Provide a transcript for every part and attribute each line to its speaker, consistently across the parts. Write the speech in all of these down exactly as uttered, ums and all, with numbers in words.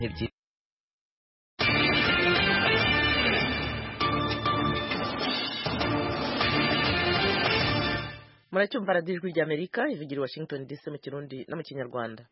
Speaker 1: Muracyumva radiyo ijwi ry'Amerika ivugira i Washington D C mu Kirundi no mu Kinyarwanda.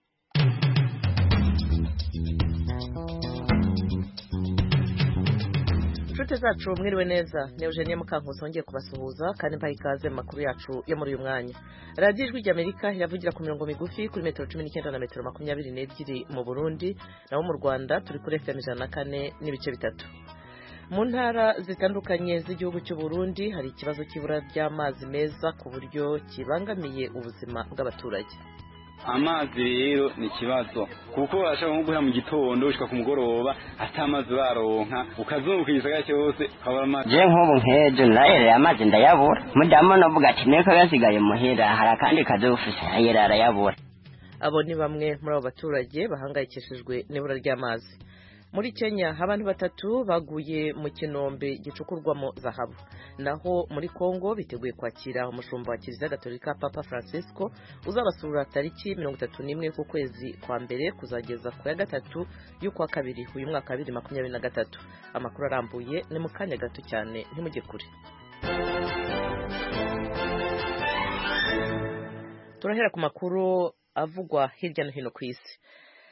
Speaker 1: Inshuti zacu mwiriwe neza, ni Eugenie Mukankusi wongeye kubasuhuza kandi mbaha ikaze mu makuru yacu yo muri uyu mwanya. Radiyo ijwi ry'Amerika iravugira ku mirongo migufi kuri metero cumi n'icyenda na metero makumyabiri n'ebyiri mu Burundi, naho mu Rwanda turi kuri F M ijana na kane n'ibice bitatu. Mu ntara zitandukanye z'igihugu cy'u Burundi hari ikibazo cy'ibura ry'amazi meza ku buryo kibangamiye ubuzima bw'abaturage.
Speaker 2: Amazi rero ni kibazo kuko urashaka nko guhera mu gitondo ushika ku mugoroba atamazi baronka ukazunguka igisagara cyose kabara amazi.
Speaker 3: Je nk'ubu nkejo naye amazi ndayabura mudamu novuga ati niko yasigaye muhira hari akandi kazofisa yera arayabura.
Speaker 1: Abo ni bamwe muri abo baturage bahangayikishijwe n'ibura ry'amazi. Muri Kenya abantu batatu baguye mu kinombe gicukurwamo zahabu. Naho muri Kongo biteguye kwakira umushumba wa Kiliziya Gatolika Papa Francisco uzabasura tariki mirongo itatu n'imwe ku kwezi kwa mbere kuzageza ku ya gatatu y'ukwa kabiri uyu mwaka wa bibiri na makumyabiri na gatatu. Amakuru arambuye ni mu kanya gato cyane ntimujye kure. Turahera ku makuru avugwa hirya no hino ku isi.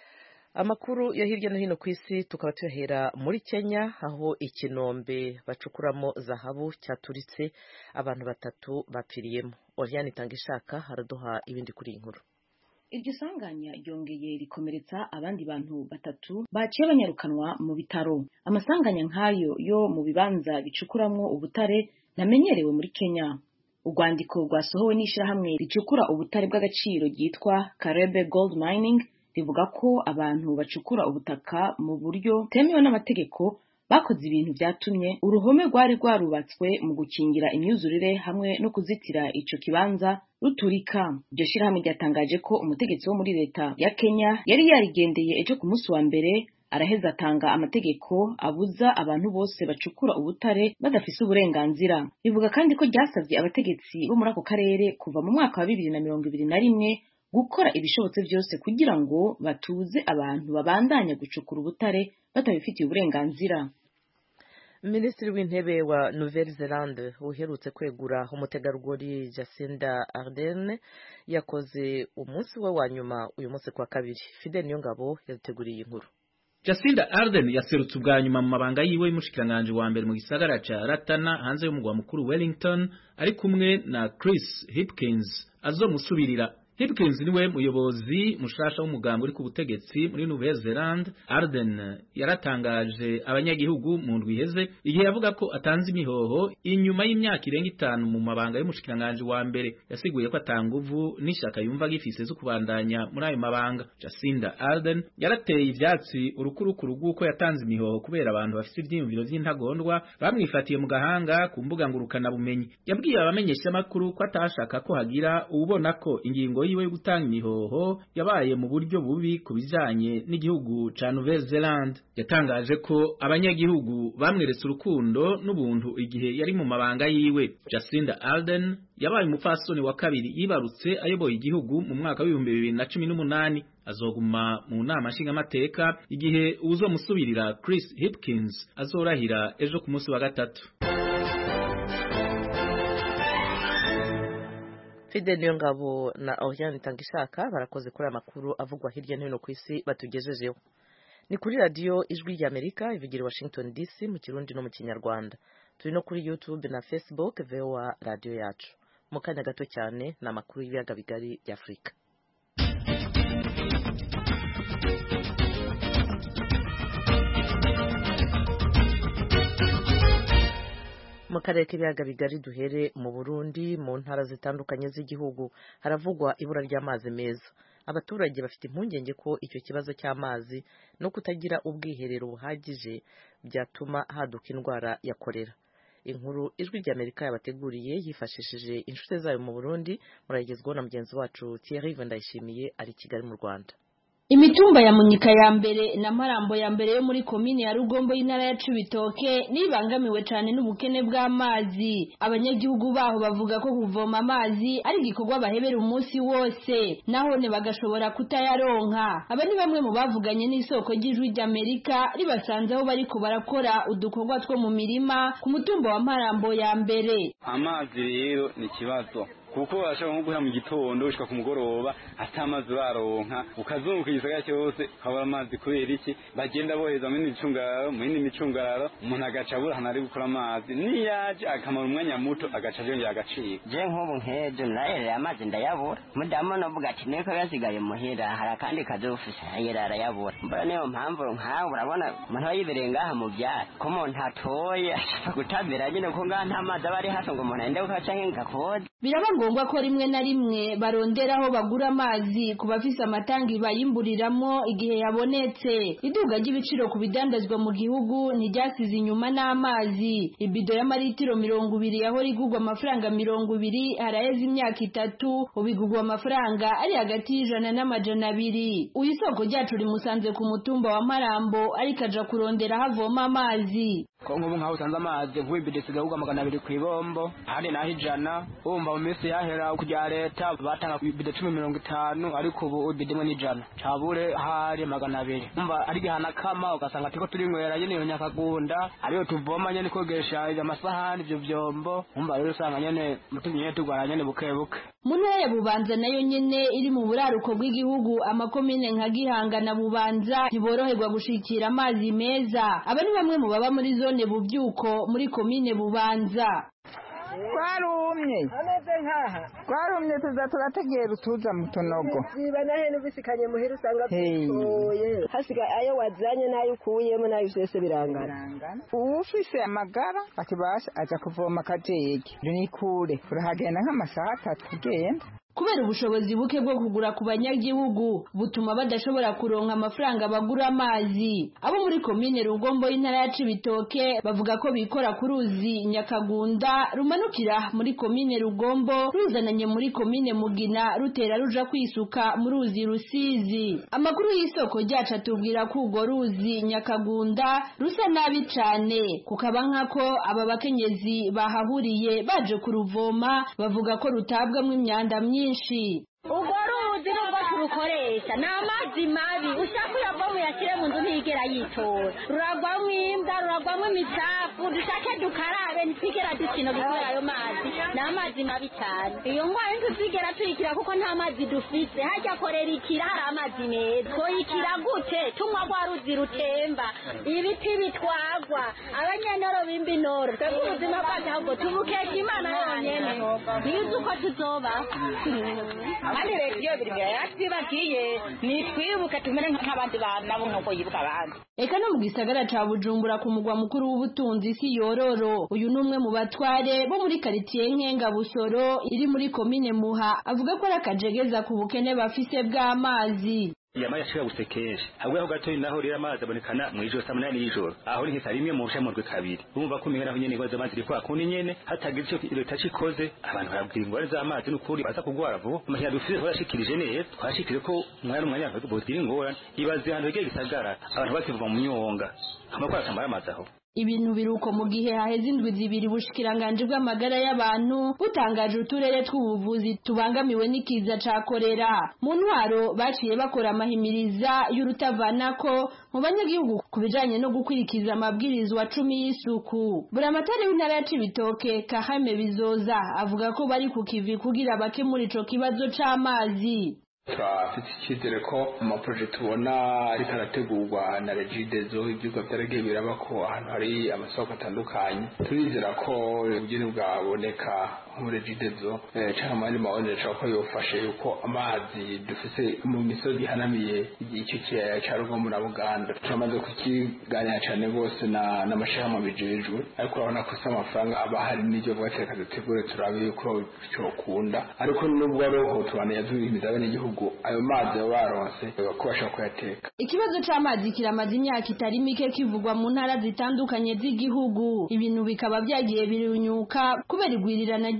Speaker 1: Amakuru yo hirya no hino ku isi tukaba tuhera muri Kenya aho ikinombe bacukuramo zahabu cyaturitse abantu batatu bapfiriyemo. Oriane Tangishaka haraduha ibindi kuri inkuru.
Speaker 4: Iryo sanganya ryongeye rikomeretsa abandi bantu batatu baciye banyarukanwa mu bitaro. Amasanganya nk'ayo yo mu bibanza bicukuramwo ubutare namenyerewe muri Kenya. Urwandiko rwasohowe n'ishirahamwe ricukura ubutare bw'agaciro ryitwa Karebe Gold Mining rivuga ko abantu bacukura ubutaka mu buryo temewe n'amategeko bakoze ibintu byatumye uruhome rwari rwarubatswe mu gukingira imyuzurire hamwe no kuzitira ico kibanza ruturika. Iryo shirahamwe ryatangaje ko umutegetsi wo muri leta ya Kenya yari yarigendeye ejo ku munsi wa mbere araheza atanga amategeko abuza abantu bose bacukura ubutare badafise uburenganzira. Rivuga kandi ko ryasabye abategetsi bo muri ako karere kuva mu mwaka wa bibiri na mirongo ibiri na rimwe gukora ibishobotse byose kugira ngo batuze abantu babandanya gucukura ubutare batabifitiye uburenganzira.
Speaker 1: Minisitiri w'intebe wa Nouvelle-Zélande uherutse kwegura umutegarugori Jacinda Ardern yakoze umunsi we wa nyuma uyu munsi kwa kabiri. Fidel Niyongabo yateguriye inkuru.
Speaker 5: Jacinda Ardern yaserutse ubwa nyuma mu mabanga yiwe y'umushikiranganje wa mbere mu gisagara ca Ratana hanze y'umugwa mukuru Wellington ari kumwe na Chris Hipkins azomusubirira. Hipkins niwe muyobozi mushasha w'umugambi uri ku butegetsi muri Nouvelle-Zélande. Ardern yaratangaje abanyagihugu mu ndwi iheze igihe yavuga ko atanze imihoho inyuma y'imyaka irenga itanu mu mabanga y'umushikiranganje wa mbere. Yasiguye ko atanguvu n'ishaka yumva gifise zo kubandanya muri ayo mabanga. Jacinda Ardern yarateye ivyatsi urukurukuru rw'uko yatanze imihoho kubera abantu bafite ivyiyumviro vy'intagondwa bamwifatiye mu gahanga ku mbuga ngurukana bumenyi. Yabwiye abamenyesha makuru ko atashaka ko hagira ubona ko ingingo yiwe yo gutanga imihoho yabaye mu buryo bubi kubijanye n'igihugu ca Nouvelle-Zélande. Yatangaje ko abanyagihugu bamweretse urukundo n'ubuntu igihe yari mu mabanga yiwe. Jacinda Ardern yabaye umupfasoni wa kabiri yibarutse ayoboye igihugu mu mwaka w'ibihumbi bibiri na cumi n'umunani. Azoguma mu nama nshingamateka igihe uzomusubirira Chris Hipkins azorahira ejo ku munsi wa gatatu.
Speaker 1: Fidel Niyongabo na Oriane Tangishaka barakoze kuri amakuru avugwa hirya no hino ku isi batugejejeho. Ni kuri radio ijwi ry'Amerika ivugira Washington D C mu Kirundi no mu Kinyarwanda. Turi no kuri YouTube na Facebook V O A radio yacu. Mu kanya gato cyane na makuru y'ibiyaga bigari y'Afrika. Mu karere k'ibiyaga bigari duhere mu Burundi mu ntara zitandukanye z'igihugu haravugwa ibura ry'amazi meza. Abaturage bafite impungenge ko icyo kibazo cy'amazi no kutagira ubwiherero buhagije byatuma haduka indwara ya kolera. Inkuru ijwi ry'Amerika yabateguriye yifashishije inshuti zayo mu Burundi muragezwaho na mugenzi wacu Thierry Ndayishimiye ari Kigali mu Rwanda.
Speaker 6: Imitumba ya Munyika ya mbere na Marambo ya mbere yo muri komine ya Rugombo y'intara ya Cibitoke nibangamiwe cyane n'ubukene bw'amazi. Abanyagihugu baho bavuga ko kuvoma amazi ari igikorwa bahebera umunsi wose naho ne bagashobora kutayaronka. Aba ni bamwe mu bavuganye n'isoko ry'ijwi ry'Amerika ribasanze aho bariko barakora udukorwa two mu mirima ku mutumba wa Marambo ya mbere.
Speaker 2: Amazi rero ni kibazo kuko ashaka nko guhera mu gitondo ushika ku mugoroba atamazi baronka ukazunguka igisagara cyose habara amazi kubera iki bagenda boheza mu micungararo mu yindi micungararo umuntu agacabura hanari gukora amazi niyaje akamara umwanya muto agaca yongera agacika.
Speaker 3: Je nk'ubu nkejo narere amazi ndayabura mudamu novuga ati niko yasigaye muhira hari kandi kazofisa yera arayabura mbona niyo mpamvu nkaho urabona umuntu yibereye ngaha mu byari ko umuntu atoye ashaka gutabira nyine ko ngaha nta mazi abari hafi ngo umuntu ende ukaca nk'ingakode.
Speaker 6: Biraba ngombwa ko rimwe na rimwe baronderaho bagura amazi ku bafise amatangi bayimburiramwo igihe yabonetse. Iduga ry'ibiciro ku bidandazwa mu gihugu ntiryasize inyuma n'amazi. Ibido y'amaritiro mirongo ibiri yaho rigugwa amafaranga mirongo ibiri haraheze imyaka itatu ubigugwa amafaranga ari hagati y'ijana n'amajana abiri. Uyisoko ryacu rimusanze ku mutumba wa Marambo ariko aja kurondera havoma amazi.
Speaker 7: Ko nk'ubu nkaho usanze amazi nk'ibide sigahugwa magana abiri ku ibombo handi naho ijana umva mu minsi yahera kujya leta batanga ibide cumi mirongo itanu ariko ubu ibide imwe n'ijana cabure hari magana abiri umva ari gihana kama ugasanga tiko turinywera nyene iyo nyakagunda ariyo tuvoma nyene kogesha amasahani ivyo vyombo umva rero usanga nyene mutumye nyene tugwara nyene buke buke.
Speaker 6: Mu ntara ya Bubanza nayo nyene iri mu buraruko bw'igihugu amakomine nka Gihanga na Bubanza ntiboroherwa gushikira amazi meza. Aba ni bamwe mu baba muri zone Bubyuko muri komine Bubanza.
Speaker 8: Twarumye ameze nkaha twarumye tuza turategera utuza mu tunogo ziba nahe n'ubisikanye muhira usanga tuye hasiga ayo wazanye nayo ukuyemo nayo byose birangana ufise amagara akibasha aja kuvoma kajege nikure urahagenda nk'amasaha atatu kugenda.
Speaker 6: Kubera ubushobozi buke bwo kugura ku banyagihugu butuma badashobora kuronka amafaranga bagura amazi. Abo muri komine Rugombo y'intara ya Cibitoke bavuga ko bikora ku ruzi Nyakagunda rumanukira muri komine Rugombo ruzananye muri komine Mugina rutera ruja kwisuka mu ruzi Rusizi. Amakuru y'isoko ryacu atubwira ko urwo ruzi Nyakagunda rusa nabi cane kukaba nkako aba bakenyezi bahahuriye baje kuruvoma bavuga ko rutabwamwe imyanda myinshi.
Speaker 9: Urwo ruzi nubwo turukoresha ni amazi mabi ushaka uyavamo yakire mu nzu ntigera yitora ruragwamo imbwa ruragwamo imicafu dushake dukarabe ntitwigera dukino gukora ayo mazi ni amazi mabi cyane. Iyo ngwara ntituzigera tuyikira kuko nta mazi dufite hajya korera ikira hari amazi meza twoyikira gute tunywa rwa ruzi rutemba ibiti bitwagwa abanyenoro b'imbinoro twebwe ubuzima bwacu ahubwo tubukesha Imana yonyene ntizi uko tuzoba kandi leta iyo biri mbere yatwibagiye nitwibuke tumere nk'abandi bana nabo nk'uko yibuka abandi.
Speaker 6: Eka no mu gisagara ca Bujumbura ku mugwa mukuru w'ubutunzi si yororo uyu numwe mu batware bo muri quartier Nkenga Busoro iri muri komine Muha avuga ko arakajegeza ku bukene bafise bw'amazi.
Speaker 10: Yama yashika gusekesha ahubwo aho gato naho rira amazi abonekana mu ijoro saa munani y'ijoro aho ni nkisa rimwe mu bushamwe kabiri urumva ko mihera nyene ngo zamazi riko akundi nyene hatagira ico leta cikoze abantu barabwira ingwara z'amazi n'ukuri baza kugwara vuba amahera dufise twashikirije neza twashikire ko umwanya umwanya ngo botira ingorane ibaze hano hege gisagara abantu bakivuga mu myonga amakora akamara amazi aho.
Speaker 6: Ibintu biruko mu gihe haheze indwi zibiri bushikiranganje bw'amagara y'abantu butangaje uturere tw'ubuvuzi tubangamiwe n'ikiza ca korera. Mu ntwaro baciye bakora amahimiriza y'urutavanako mu banyagihugu kubijanye no gukwirikiza amabwirizwa cumi y'isuku. Buramatari w'intara ya Cibitoke Kahame Bizoza avuga ko bari ku kivi kugira bakemura ico kibazo c'amazi.
Speaker 11: Turafite icyizere ko amaproje tubona ariko arategurwa na Regidezo ibyuka byaragiye biraba ko ahantu hari amasoko atandukanye turizera ko ubugeni bwaboneka muri Regidezo cyangwa amandi mabonera ko yofashe yuko amazi dufise mu misozi hanamiye icyo kiyaya cya Rugombo na Buganda turamaze kukiganira cyane rwose na n'amashirahamwe bijejwe ariko urabona ko se amafaranga aba hari n'ibyo bwatereka dutegure turabe yuko cyokunda ariko nubwo aroho tubana yazubihimiza bene igihugu ayo mazi baronse bakubasha kuyateka.
Speaker 6: Ikibazo c'amazi kiramaze imyaka itari mike kivugwa mu ntara zitandukanye z'igihugu ibintu bikaba byagiye birunyuka kubera igwirirana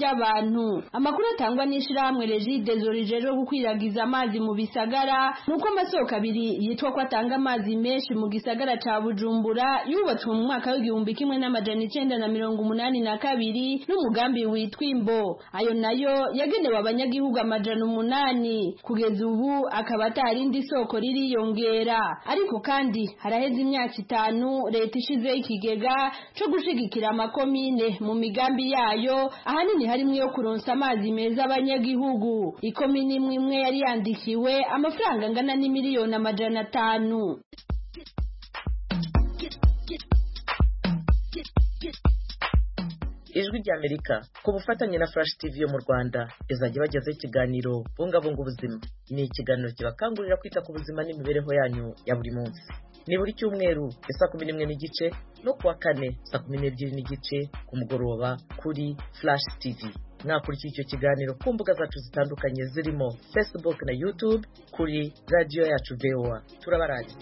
Speaker 6: y'abantu. Amakuru atangwa n'ishirahamwe Regidezo rijeje gukwiragiza amazi mu bisagara nuko amasoko abiri yitwa ko atanga amazi menshi mu gisagara ca Bujumbura yubatswe mu mwaka w'igihumbi kimwe n'amajana icenda na mirongo umunani na kabiri n'umugambi witwa Imbo. Ayo nayo yagenewe abanyagihugu amajana umunani. Kugeza ubu akaba atarindi soko ririyongera, ariko kandi haraheze imyaka itanu leta ishizeho ikigega cyo gushigikira amakomine mu migambi yayo, ahanini harimo yo kuronsa amazi meza abanyagihugu. Ikomine imwe imwe yari yandikiwe amafaranga angana n'imiliyoni amajana atanu.
Speaker 1: Ijwi ry'Amerika ku bufatanye na Flash T V yo mu Rwanda izajya bagezaho ikiganiro bungabunga ubuzima. Ni ikiganiro kibakangurira kwita ku buzima n'imibereho yanyu ya buri munsi. Ni buri cyumweru saa kumi n'imwe n'igice no kuwa kane saa kumi n'ebyiri n'igice ku mugoroba kuri Flash T V. Mwakurikira icyo kiganiro ku mbuga zacu zitandukanye zirimo Facebook na YouTube kuri radio yacu V O A. Turabaragitse.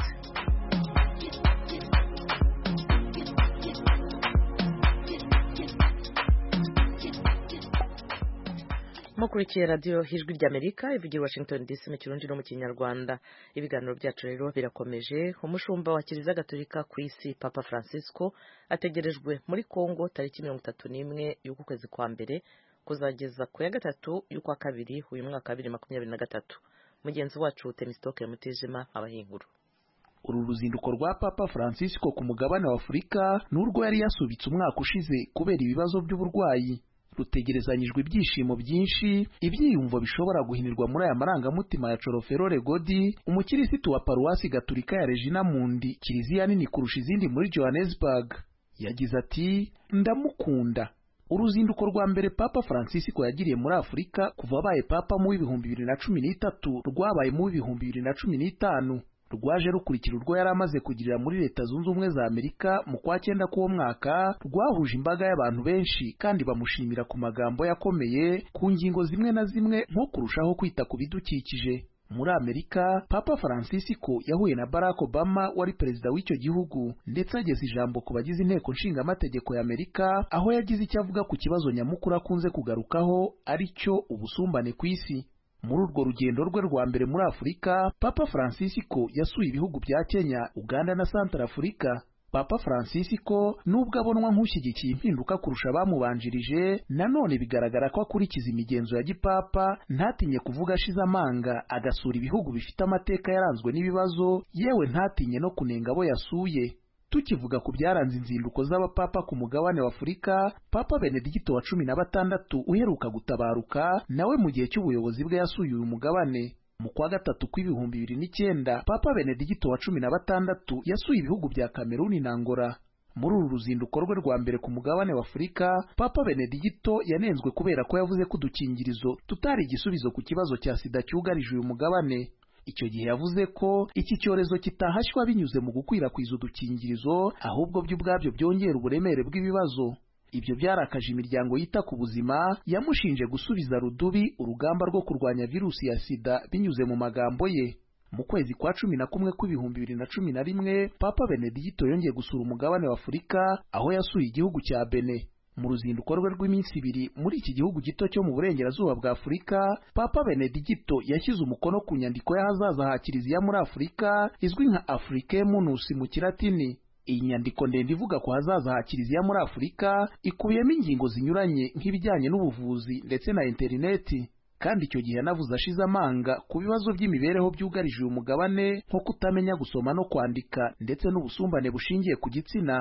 Speaker 1: Mukurikiye radio Ijwi ry'Amerika ivugira Washington D C mu Kirundi no mu Kinyarwanda. Ibiganiro byacu rero birakomeje. Umushumba wa Kiliziya Gatolika ku isi Papa Francisco ategerejwe muri Kongo tariki mirongo itatu n'imwe y'uku kwezi kwa mbere kuzageza ku ya gatatu y'ukwa kabiri uyu mwaka wa bibiri na makumyabiri na gatatu. Mugenzi wacu Temistoke Mutijima abahinguru.
Speaker 12: Uru ruzinduko rwa Papa Francisco ku mugabane wa Afurika n'urwo yari yasubitse umwaka ushize kubera ibibazo by'uburwayi. Rutegerezanyijwe ibyishimo byinshi, ibyiyumvo bishobora guhinirwa muri aya marangamutima ya Choroferore Godi, umukirisitu wa Paruwasi Gatolika ya Regina Mundi, kiliziya nini kurusha izindi muri Johannesburg. Yagize ati, ndamukunda. Uruzinduko rwa mbere Papa Francisco yagiriye muri Afurika kuva abaye Papa mu w'ibihumbi bibiri na cumi n'itatu rwabaye mu w'ibihumbi bibiri na cumi n'itanu. Rwaje rukurikira urwo yari amaze kugirira muri Leta Zunze Ubumwe za Amerika mu kwa cyenda k'uwo mwaka, rwahuje imbaga y'abantu benshi kandi bamushimira ku magambo yakomeye ku ngingo zimwe na zimwe nko kurushaho kwita ku bidukikije. Muri Amerika, Papa Francisco yahuye na Barack Obama wari perezida w'icyo gihugu, ndetse ageze ijambo ku bagize inteko nshingamategeko ya Amerika, aho yagize icyo avuga ku kibazo nyamukuru akunze kugarukaho ari cyo ubusumbane ku isi. Muri urwo rugendo rwe rwa mbere muri Afurika, Papa Francisco yasuye ibihugu bya Kenya, Uganda na Centrafrica. Papa Francisco nubwo abonwa nk'ushyigikiye impinduka kurusha abamubanjirije, nanone bigaragara ko akurikiza imigenzo ya gipapa, ntatinye kuvuga ashize amanga, agasura ibihugu bifite amateka yaranzwe n'ibibazo, yewe ntatinye no kunenga abo yasuye. Tukivuga ku byaranze inzinduko z'abapapa ku mugabane wa Afurika, Papa Benedicto wa cumi na batandatu uheruka gutabaruka, nawe mu gihe cy'ubuyobozi bwe yasuye uyu mugabane. Mu kwa gatatu kw'ibihumbi bibiri n'icyenda, Papa Benedicto wa cumi na batandatu yasuye ibihugu bya Kameruni na Angola. Muri uru ruzinduko rwe rwa mbere ku mugabane wa Afurika, Papa Benedicto yanenzwe kubera ko yavuze ko udukingirizo tutari igisubizo ku kibazo cya sida cyugarije uyu mugabane. Icyo gihe yavuze ko iki cyorezo kitahashywa binyuze mu gukwirakwiza udukingirizo, ahubwo byo ubwabyo byongera uburemere bw'ibibazo. Ibyo byarakaje imiryango yita ku buzima, yamushinje gusubiza rudubi urugamba rwo kurwanya virusi ya sida binyuze mu magambo ye. Mu kwezi kwa cumi na kumwe kw'ibihumbi bibiri na cumi na rimwe, Papa Benedicto yongeye gusura umugabane wa Afurika, aho yasuye igihugu cya Benin. Mu ruzinduko rwe rw'iminsi ibiri muri iki gihugu gito cyo mu burengerazuba bwa Afurika, Papa Benedicto yashyize umukono ku nyandiko y'ahazaza ha Kiliziya muri Afurika izwi nka Africae Munus mu Kilatini. Iyi nyandiko ndende ivuga ku hazaza ha Kiliziya muri Afurika ikubiyemo ingingo zinyuranye nk'ibijyanye n'ubuvuzi ndetse na interineti. Kandi icyo gihe yanavuze ashize amanga ku bibazo by'imibereho byugarije uyu mugabane nko kutamenya gusoma no kwandika ndetse n'ubusumbane bushingiye ku gitsina.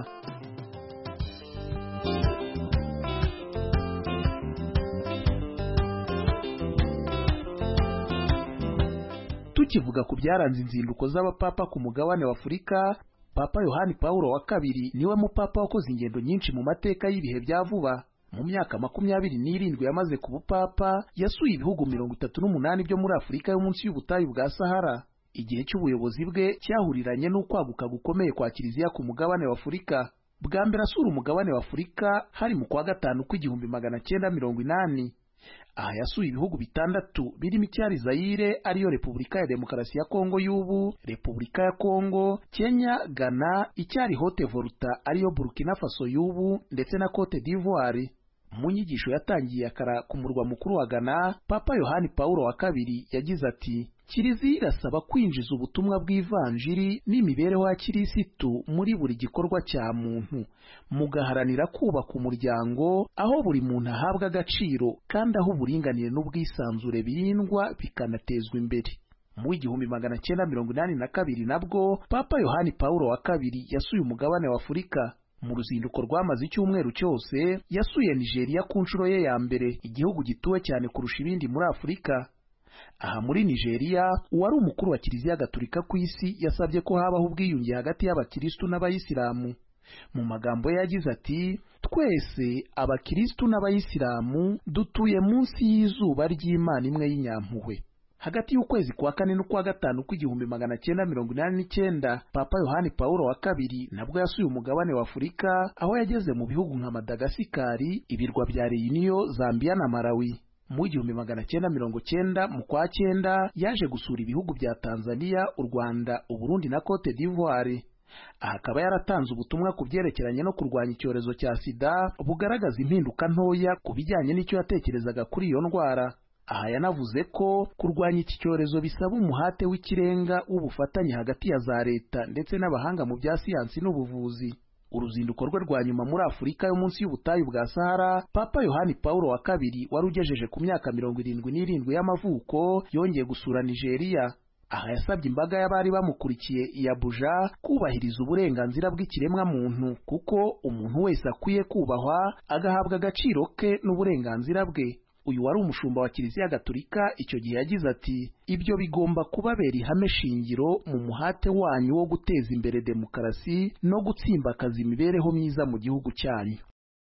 Speaker 12: Tukivuga ku byaranze inzinduko z'abapapa ku mugabane wa Afurika, Papa Yohani Paulo wa kabiri niwe mupapa wakoze ingendo nyinshi mu mateka y'ibihe bya vuba. Mu myaka makumyabiri n'irindwi yamaze ku bupapa, yasuye ibihugu mirongo itatu n'umunani byo muri Afurika yo munsi y'ubutayu bwa Sahara. Igihe cy'ubuyobozi bwe cyahuriranye n'ukwaguka gukomeye kwa Kiliziya ku mugabane wa Afurika. Bwa mbere asura umugabane wa Afurika hari mu kwa gatanu kw'igihumbi magana cyenda mirongo inani. Aha yasuye ibihugu bitandatu birimo icyari Zaire ariyo Repubulika ya Demokarasi ya Kongo y'ubu, Repubulika ya Kongo, Kenya, Ghana, icyari Haute Volta ariyo Burkina Faso y'ubu ndetse na Cote d'Ivoire. mu nyigisho yatangiye akara ku murwa mukuru wa Ghana, Papa Yohani Paulo wa kabiri yagize ati Kiliziya irasaba kwinjiza ubutumwa bw'ivanjiri n'imibereho ya kirisitu muri buri gikorwa cya muntu, mugaharanira kubaka umuryango aho buri muntu ahabwa agaciro kandi aho uburinganire n'ubwisanzure birindwa bikanatezwa imbere. Mu igihumbi magana cyenda mirongo inani na kabiri nabwo Papa Yohani Paulo wa kabiri yasuye umugabane wa Afurika. Mu ruzinduko rwamaze icyumweru cyose yasuye Nigeria ku nshuro ye ya mbere, igihugu gituwe cyane kurusha ibindi muri Afurika. Aha muri Nigeria, uwari umukuru wa Kiliziya Gatolika ku isi yasabye ko habaho ubwiyunge hagati y'abakristu n'abayisilamu. Mu magambo ye yagize ati twese abakristu n'abayisilamu dutuye munsi y'izuba ry'Imana imwe y'inyampuhwe. Hagati y'ukwezi kwa kane n'ukwa gatanu kw'igihumbi magana cyenda mirongo inani n'icyenda, Papa Yohani Paulo wa kabiri nabwo yasuye umugabane wa Afurika, aho yageze mu bihugu nka Madagasikari, ibirwa bya Reunion, Zambia na Malawi. Mu igihumbi magana cyenda mirongo cyenda mu kwa cyenda yaje gusura ibihugu bya Tanzania, u Rwanda, u Burundi na Cote d'Ivoire. Aha akaba yaratanze ubutumwa ku byerekeranye no kurwanya icyorezo cya sida bugaragaza impinduka ntoya ku bijyanye n'icyo yatekerezaga kuri iyo ndwara. Aha yanavuze ko kurwanya iki cyorezo bisaba umuhate w'ikirenga w'ubufatanye hagati ya za leta ndetse n'abahanga mu bya siyansi n'ubuvuzi. Uruzinduko rwe rwa nyuma muri Afurika yo munsi y'ubutayu bwa Sahara, Papa Yohani Paulo wa kabiri wari ugejeje ku myaka mirongo irindwi n'irindwi y'amavuko yongeye gusura Nigeria. Aha yasabye imbaga y'abari bamukurikiye i Abuja kubahiriza uburenganzira bw'ikiremwa muntu, kuko umuntu wese akwiye kubahwa agahabwa agaciro ke n'uburenganzira bwe. Uyu wari umushumba wa Kiliziya Gatolika icyo gihe yagize ati ibyo bigomba kubabera ihame shingiro mu muhate wanyu wo guteza imbere demokarasi no gutsimbakaza imibereho myiza mu gihugu cyanyu.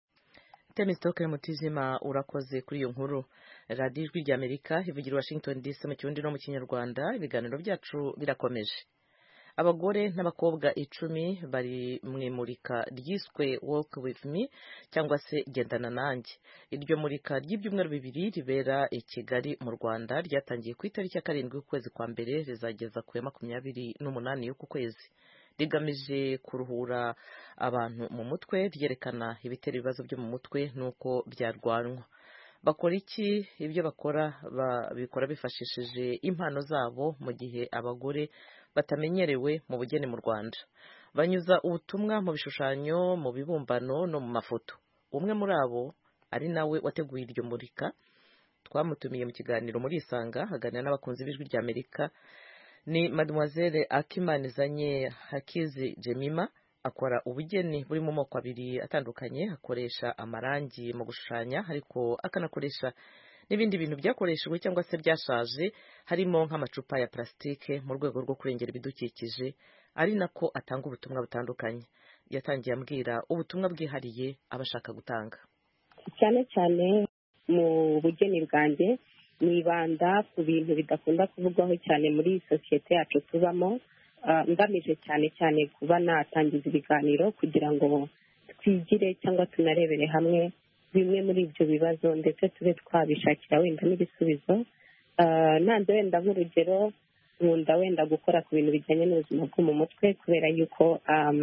Speaker 1: Temistoke Mutizima urakoze kuri iyo nkuru. Radio Ijwi ry'Amerika ivugira Washington D C mu Kirundi no mu Kinyarwanda. Ibiganiro byacu birakomeje. Abagore n'abakobwa icumi bari mu imurika ryiswe Walk with Me cyangwa se gendana nanjye. Iryo murika ry'ibyumweru bibiri ribera i Kigali mu Rwanda ryatangiye ku itariki ya karindwi y'ukwezi kwa mbere rizageza ku ya makumyabiri n'umunani y'uku kwezi. Rigamije kuruhura abantu mu mutwe, ryerekana ibitera ibibazo byo mu mutwe nuko byarwanwa. Bakora iki? Ibyo bakora babikora bifashishije impano zabo mu gihe abagore batamenyerewe mu bugeni mu Rwanda. Banyuza ubutumwa mu bishushanyo, mu bibumbano no mu mafoto. Umwe muri abo ari nawe wateguye iryo murika. Twamutumiye mu kiganiro muri Isanga haganira n'abakunzi b'Ijwi ry'Amerika. Ni Mademoiselle Akimanizanye Hakizi Jemima. Akora ubugeni buri mu moko abiri atandukanye, akoresha amarangi mu gushushanya ariko akanakoresha n'ibindi bintu byakoreshejwe cyangwa se byashaje, harimo nk'amacupa ya plastike mu rwego rwo kurengera ibidukikije, ari nako atanga ubutumwa butandukanye. Yatangiye ambwira ubutumwa bwihariye abashaka gutanga.
Speaker 13: Cyane cyane mu bugeni bwanjye nibanda ku bintu bidakunda kuvugwaho cyane muri sosiyete yacu tubamo, ngamije cyane cyane kuba natangiza ibiganiro kugira ngo twigire cyangwa tunarebere hamwe bimwe muri ibyo bibazo ndetse tube twabishakira wenda n'ibisubizo. Nanze wenda nk'urugero, nkunda wenda gukora ku bintu bijyanye n'ubuzima bwo mu mutwe kubera yuko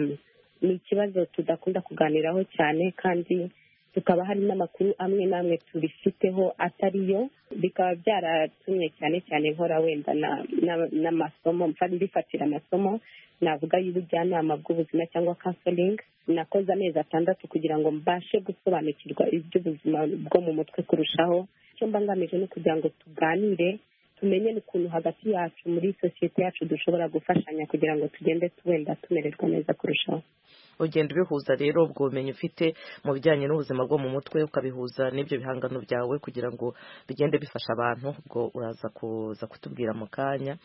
Speaker 13: ni ikibazo tudakunda kuganiraho cyane, kandi tukaba hari n'amakuru amwe n'amwe tubifiteho atariyo, bikaba byaratumye cyane cyane nkora wenda n'amasomo, mbifatira amasomo navuga y'ubujyanama bw'ubuzima cyangwa counseling. Nakoze amezi atandatu kugira ngo mbashe gusobanukirwa iby'ubuzima bwo mu mutwe kurushaho. Icyo mba ngamije ni kugira ngo tuganire, tumenye n'ukuntu hagati yacu muri sosiyete yacu dushobora gufashanya kugira ngo tugende wenda tumererwa neza kurushaho.
Speaker 1: Ugenda ubihuza rero ubwo bumenyi ufite mu bijyanye n'ubuzima bwo mu mutwe ukabihuza n'ibyo bihangano byawe kugira ngo bigende bifasha abantu. Ubwo uraza kuza kutubwira mu kanya.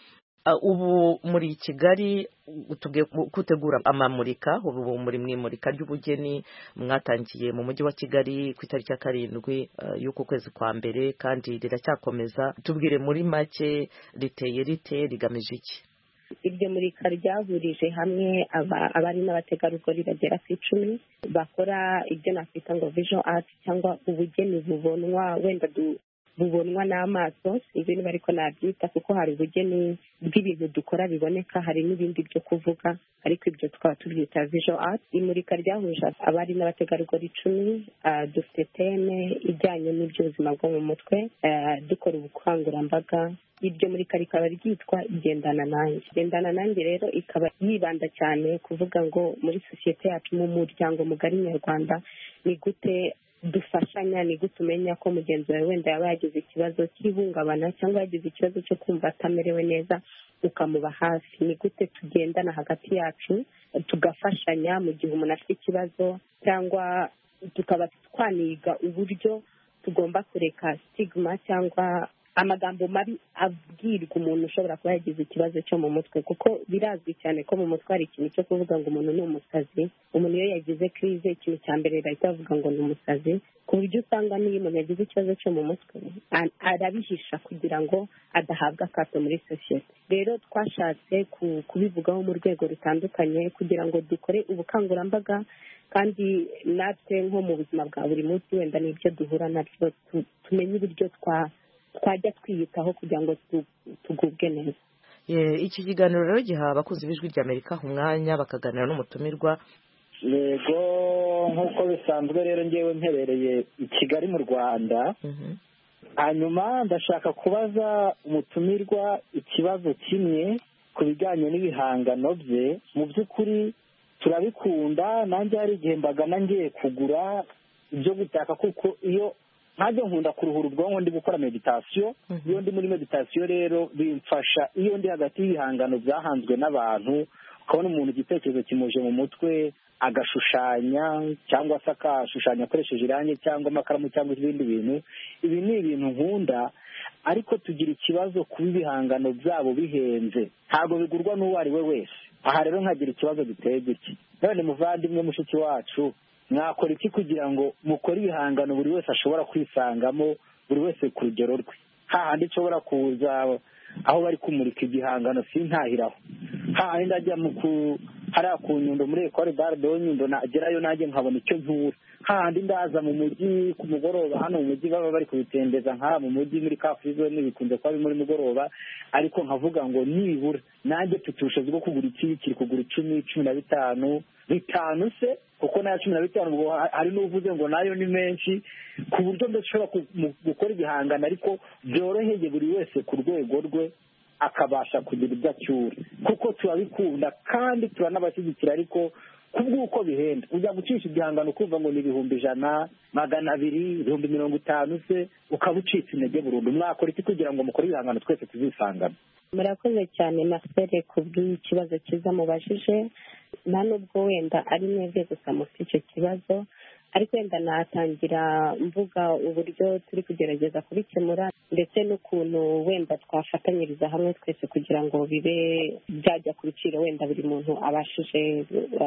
Speaker 1: Ubu muri Kigali utubwiye gutegura amamurika, ubu muri mwimurika ry'ubugeni mwatangiye mu mujyi wa Kigali ku itariki ya karindwi y'uko kwezi kwa mbere kandi riracyakomeza. Tubwire muri make riteye rite, rigamije iki?
Speaker 13: Iryo murika ryahurije hamwe abari n'abategarugori bagera ku icumi bakora ibyo nakwita ngo visual art cyangwa ubugeni bubonwa wenda bubonwa n'amaso sinzi niba ariko nabyita kuko hari ubugeni bw'ibintu dukora biboneka hari n'ibindi byo kuvuga ariko ibyo tukaba tubyita visual art. Imurika ryahuje abari n'abategarugori icumi, dufite teme ijyanye n'iby'ubuzima bwo mu mutwe, dukora ubukangurambaga. Iryo murika rikaba ryitwa igendana nanjye. Igendana nanjye rero ikaba yibanda cyane kuvuga ngo muri sosiyete yacu mu muryango mugari nyarwanda ni gute dufashanya, ni gute umenya ko mugenzi wawe wenda yaba yagize ikibazo cy'ihungabana cyangwa yagize ikibazo cyo kumva atamerewe neza ukamuba hafi, ni gute tugendana hagati yacu tugafashanya mu gihe umuntu afite ikibazo, cyangwa tukaba twaniga uburyo tugomba kureka stigma cyangwa amagambo mabi abwirwa umuntu ushobora kuba yagize ikibazo cyo mu mutwe, kuko birazwi cyane ko mu mutwe hari ikintu cyo kuvuga ngo umuntu ni umusazi. Umuntu iyo yagize crise ikintu cya mbere bahita bavuga ngo ni umusazi, ku buryo usanga n'iyo umuntu yagize ikibazo cyo mu mutwe arabihisha kugira ngo adahabwa akato muri sosiyete. Rero twashatse kubivugaho mu rwego rutandukanye kugira ngo dukore ubukangurambaga, kandi natwe nko mu buzima bwa buri munsi wenda n'ibyo duhura nabyo tumenye uburyo twa twajya twiyitaho kugira ngo tugubwe neza.
Speaker 1: Iki kiganiro rero giha abakunzi b'ijwi ry'Amerika umwanya bakaganira n'umutumirwa.
Speaker 14: Yego, nk'uko bisanzwe rero ngewe mperereye i Kigali mu Rwanda. Hanyuma ndashaka kubaza umutumirwa ikibazo kimwe ku bijyanye n'ibihangano bye. Mu by'ukuri turabikunda, nanjye hari igihe mbagana ngiye kugura ibyo gutaka, kuko iyo ntajya nkunda kuruhura ubwonko ndi gukora meditasiyo. Iyo ndi muri meditasiyo rero bimfasha iyo ndi hagati y'ibihangano byahanzwe n'abantu, ukabona umuntu igitekerezo kimuje mu mutwe agashushanya cyangwa se akashushanya akoresheje irangi cyangwa amakaramu cyangwa ibindi bintu. Ibi ni ibintu nkunda, ariko tugira ikibazo kuba ibihangano byabo bihenze, ntabwo bigurwa n'uwo ari we wese. Aha rero nkagira ikibazo giteye gutya, none muvandimwe mushiki wacu, mwakora iki kugira ngo mukore ibihangano buri wese ashobora kwisangamo, buri wese ku rugero rwe? Hahandi nshobora kuza aho bari kumurika igihangano sintahiraho, hahandi ndajya hariya ku Nyundo muri Ecole d'Art de Nyundo nagerayo nanjye nkabona icyo ntura, hahandi ndaza mu mujyi ku mugoroba, hano mu mujyi baba bari kubitembeza nk'aha mu mujyi muri Kafurizo n'ibikunze kuba biri muri mugoroba, ariko nkavuga ngo nibura nanjye mfite ubushobozi bwo kugura iki kiri kugura icumi cumi na bitanu bitanu se, kuko nayo cumi na bitanu ngo hari n'uvuze ngo nayo ni menshi, ku buryo ndashobora gukora igihangano ariko byoroheye buri wese ku rwego rwe akabasha kugira ibyo acyura, kuko turabikunda kandi turanabashyigikira, ariko kubw'uko bihenda ujya gucisha igihangano ukumva ngo ni ibihumbi ijana magana abiri ibihumbi mirongo itanu se, ukaba ucitse intege burundu. Mwakora iki kugira ngo mukore ibihangano twese tuzisangamo?
Speaker 13: Murakoze cyane Marcel ku bw'ikibazo cyiza mubajije. Nta nubwo wenda ari mwebwe gusa mufite icyo kibazo, ariko wenda natangira mvuga uburyo turi kugerageza kubikemura, ndetse n'ukuntu wenda twafatanyiriza hamwe twese kugira ngo bibe byajya ku biciro wenda buri muntu abashije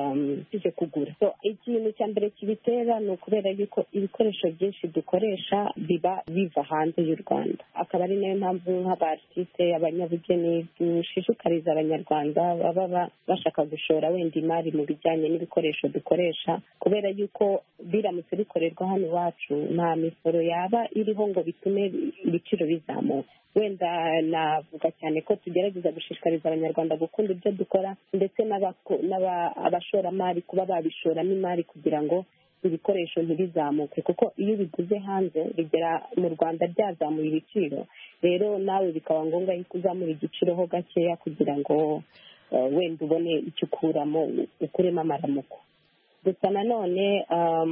Speaker 13: kugura. So ikintu cya mbere kibitera ni ukubera yuko ibikoresho byinshi dukoresha biba biva hanze y'u Rwanda, akaba ari nayo mpamvu nk'abartiste, abanyabugeni dushishikariza abanyarwanda baba bashaka gushora wenda imari mu bijyanye n'ibikoresho dukoresha, kubera yuko biramutse bikorerwa hano iwacu nta misoro yaba iriho ngo bitume ibiciro bizamuka. Wenda navuga cyane ko tugerageza gushishikariza abanyarwanda gukunda ibyo dukora, ndetse n'abashoramari kuba babishoramo imari kugira ngo ibikoresho ntibizamuke, kuko iyo biguze hanze bigera mu Rwanda byazamuye ibiciro, rero nawe bikaba ngombwa yuko uzamura igiciro ho gakeya kugira ngo wenda ubone icyo ukuramo, ukuremo amaramuko. Gusa nanone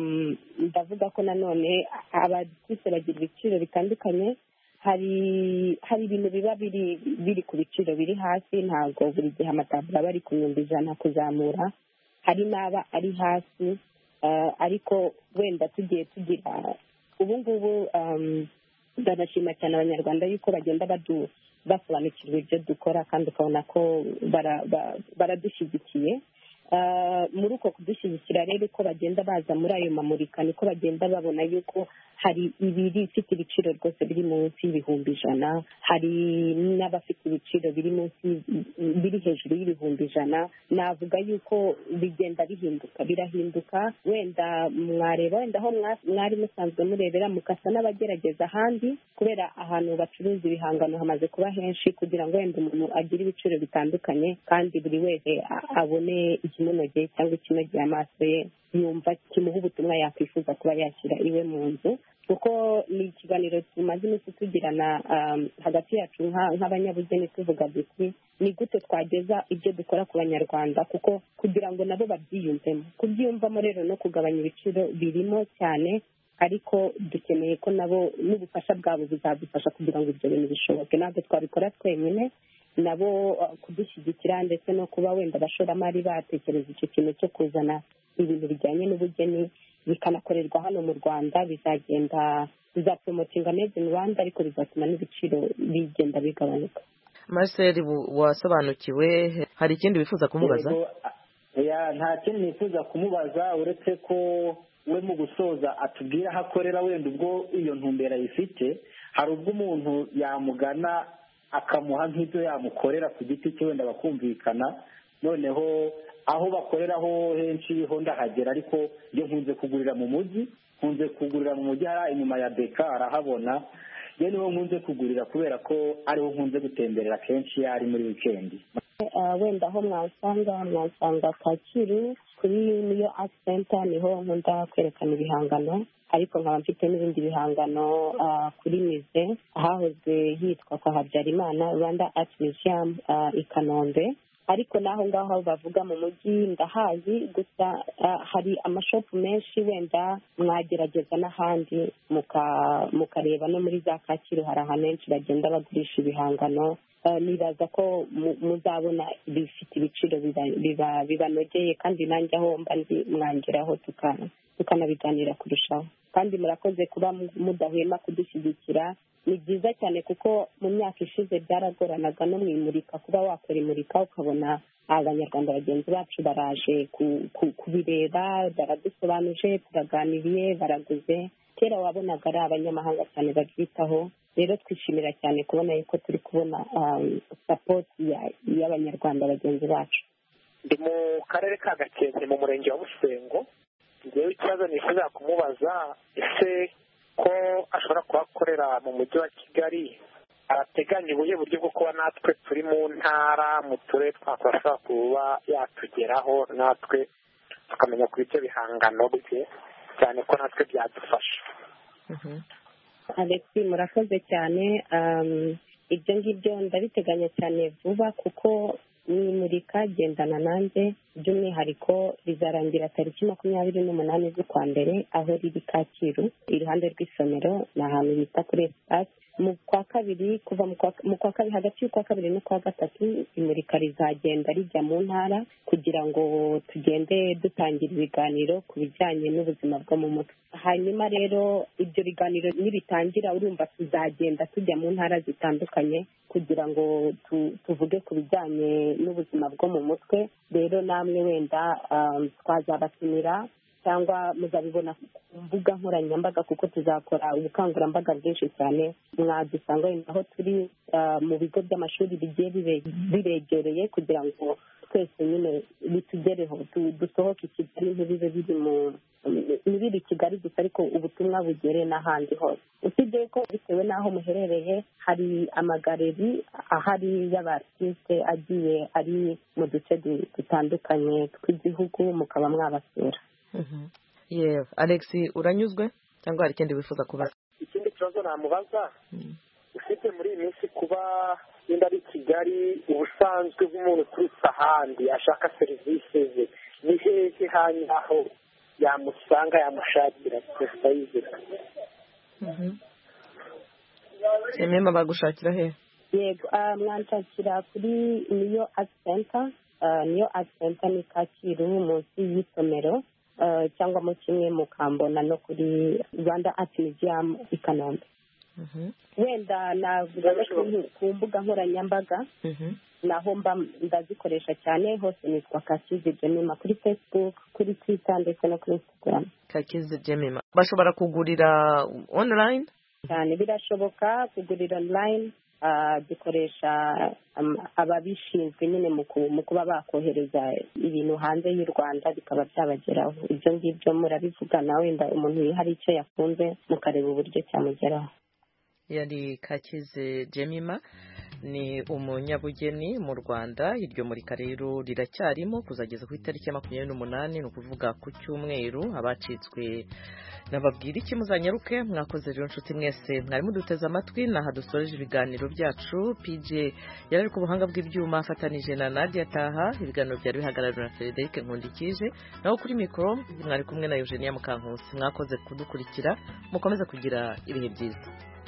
Speaker 13: ndavuga ko nanone abatisite bagira ibiciro bitandukanye, hari hari ibintu biba biri biri ku biciro biri hasi, ntabwo buri gihe amataburo aba ari ku bihumbi ijana kuzamura, hari n'aba ari hasi, ariko wenda tugiye tugira ubu ngubu ndanashima cyane abanyarwanda yuko bagenda basobanukirwa ibyo dukora, kandi ukabona ko baradushyigikiye. muri uko kudushyigikira rero ko bagenda baza muri ayo mamurika niko bagenda babona yuko hari ibiri ifite ibiciro rwose biri munsi y'ibihumbi ijana, hari n'abafite ibiciro biri munsi biri hejuru y'ibihumbi ijana. Navuga yuko bigenda bihinduka birahinduka, wenda mwareba wenda aho mwari musanzwe murebera mukasa n'abagerageza ahandi, kubera ahantu bacuruza ibihangano hamaze kuba henshi, kugira ngo wenda umuntu agire ibiciro bitandukanye kandi buri wese abone ikimunogeye cyangwa ikinogeye amaso ye, yumva kimuha ubutumwa yakwifuza kuba yashyira iwe mu nzu. Kuko ni ikiganiro tumaze iminsi tugirana hagati yacu nk'abanyabugeni, tuvuga duti ni gute twageza ibyo dukora ku banyarwanda, kuko kugira ngo nabo babyiyumvemo. Kubyiyumvamo rero no kugabanya ibiciro birimo cyane, ariko dukeneye ko nabo n'ubufasha bwabo buzadufasha kugira ngo ibyo bintu bishoboke. Ntabwo twabikora twenyine, nabo kudushyigikira ndetse no kuba wenda abashoramari batekereza icyo kintu cyo kuzana ibintu bijyanye n'ubugeni bikanakorerwa hano mu Rwanda, bizagenda bizapromotinga made in Rwanda, ariko bizatuma n'ibiciro bigenda bigabanuka.
Speaker 1: Marcel, wasobanukiwe? Hari ikindi wifuza kumubaza?
Speaker 14: Nta kindi nifuza kumubaza uretse ko we mu gusoza atubwira aho akorera, wenda ubwo iyo ntumbero ayifite, hari ubwo umuntu yamugana akamuha nk'ibyo yamukorera ku giti cye, wenda bakumvikana. Noneho aho bakoreraho henshi ho ndahagera, ariko iyo nkunze kugurira mu mujyi, nkunze kugurira mu mujyi hari inyuma ya Beka arahabona, iyo niho nkunze kugurira kubera ko ariho nkunze gutemberera kenshi iyo ari muri wikendi.
Speaker 13: Wenda aho mwasanga mwasanga Kacyiru kuri Niyo Art Center, niho nkunda kwerekana ibihangano, ariko nkaba mfite n'ibindi bihangano kuri mize ahahoze hitwa kwa Habyarimana Rwanda Art Museum i Kanombe. Ariko naho ngaho bavuga mu mujyi ndahazi, gusa hari amashopu menshi, wenda mwagerageza n'ahandi mukareba no muri za Kacyiru hari ahantu henshi bagenda bagurisha ibihangano. Nibaza ko muzabona bifite ibiciro bibanogeye, kandi nanjye aho mba ndi mwangeraho tukanabiganira kurushaho. Kandi murakoze kuba mudahwema kudushyigikira, ni byiza cyane kuko mu myaka ishize byaragoranaga no mu imurika, kuba wakora imurika ukabona abanyarwanda bagenzi bacu baraje kubireba, baradusobanuje, turaganiriye, baraguze. Kera wabonaga ari abanyamahanga cyane babyitaho. Rero twishimira cyane kubona yuko turi kubona sapoti y'abanyarwanda bagenzi bacu.
Speaker 15: Ndi mu karere ka Gakenke mu murenge wa Busengo. Ngewe ikibazo nifuza kumubaza, ese ko ashobora kuhakorera mu mujyi wa Kigali, arateganya ubuhe buryo bwo kuba natwe turi mu ntara mu turere twakora kuba yatugeraho natwe tukamenya kuri ibyo bihangano bye, cyane ko natwe byadufasha.
Speaker 13: Alex, murakoze cyane. Ibyo ngibyo ndabiteganya cyane vuba, kuko n'imurika gendana nanjye, by'umwihariko rizarangira tariki makumyabiri n'umunani z'ukwa mbere, aho riri Kacyiru iruhande rw'isomero, ni ahantu bita kuri Espace. Mu kwa kabiri kuva mu kwa kabiri hagati y'ukwa kabiri n'ukwa gatatu imurika rizagenda rijya mu ntara, kugira ngo tugende dutangira ibiganiro ku bijyanye n'ubuzima bwo mu mutwe. Hanyuma rero ibyo biganiro nibitangira, urumva tuzagenda tujya mu ntara zitandukanye kugira ngo tuvuge ku bijyanye n'ubuzima bwo mu mutwe. Rero namwe wenda twazabatumira cyangwa muzabibona ku mbuga nkoranyambaga, kuko tuzakora ubukangurambaga bwinshi cyane. Mwadusanga aho turi mu bigo by'amashuri bigiye biregereye, kugira ngo twese nyine bitugereho, dusohoke i Kigali, ntibibe biri mu ntibiri Kigali gusa, ariko ubutumwa bugere n'ahandi hose. Usibye ko bitewe n'aho muherereye hari amagareri ahari y'abartiste agiye ari mu duce dutandukanye tw'igihugu, mukaba mwabasura.
Speaker 1: Yewe Alex, uranyuzwe cyangwa hari ikindi wifuza kubaza?
Speaker 15: Ikindi kibazo namubaza, ufite muri iyi minsi kuba yenda ari Kigali, ubusanzwe bw'umuntu uturutse ahandi ashaka serivisi ze, ni hehe hanyuma aho yamusanga yamushakira serivisi?
Speaker 1: Semema bagushakira he?
Speaker 13: Yego, mwanshakira kuri Niyo Art Center. Niyo Art Center ni Kacyiru munsi y'isomero, cyangwa mu kimwe mukambona no kuri Rwanda Art Museum i Kanombe. wenda navuga ku mbuga nkoranyambaga naho mba ndazikoresha cyane hose nitwa Kakizi Jemima kuri Facebook kuri Twitter ndetse no kuri Instagram.
Speaker 1: Kakizi Jemima bashobora kugurira online
Speaker 13: cyane, birashoboka kugurira online. Dukoresha ababishinzwe nyine mu kuba bakohereza ibintu hanze y'u Rwanda bikaba byabageraho. Ibyo ngibyo murabivugana wenda umuntu hari icyo yakunze mukareba uburyo cyamugeraho.
Speaker 1: Yari Kakizi Jemima ni umunyabugeni mu Rwanda. Iryo murika rero riracyarimo kuzageza ku itariki ya makumyabiri n'umunani, ni ukuvuga ku cyumweru. Abacitswe nababwira iki muzanyaruke. Mwakoze rero nshuti mwese mwari muduteze amatwi. Naha dusoreje ibiganiro byacu. P J yari ku buhanga bw'ibyuma afatanije na Nadia Taha. Ibiganiro byari bihagarariwe na Frederic Nkundikije, naho kuri mikoro mwari kumwe na Eugenia Mukankusi. Mwakoze kudukurikira, mukomeza kugira ibihe byiza.